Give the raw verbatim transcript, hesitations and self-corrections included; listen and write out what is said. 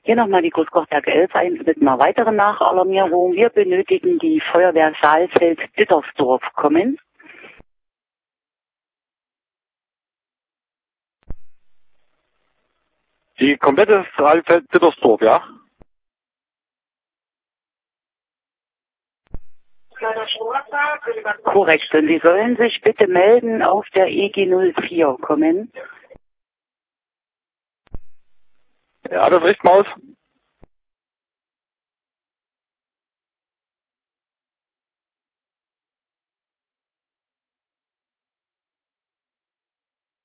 Hier nochmal die Großkochberg elf eins mit einer weiteren Nachalarmierung. Wir benötigen die Feuerwehr Saalfeld-Dittersdorf kommen. Die komplette Saalfeld-Dittersdorf, ja? Korrekt. Und Sie sollen sich bitte melden auf der E G null vier kommen. Ja, das richten wir aus.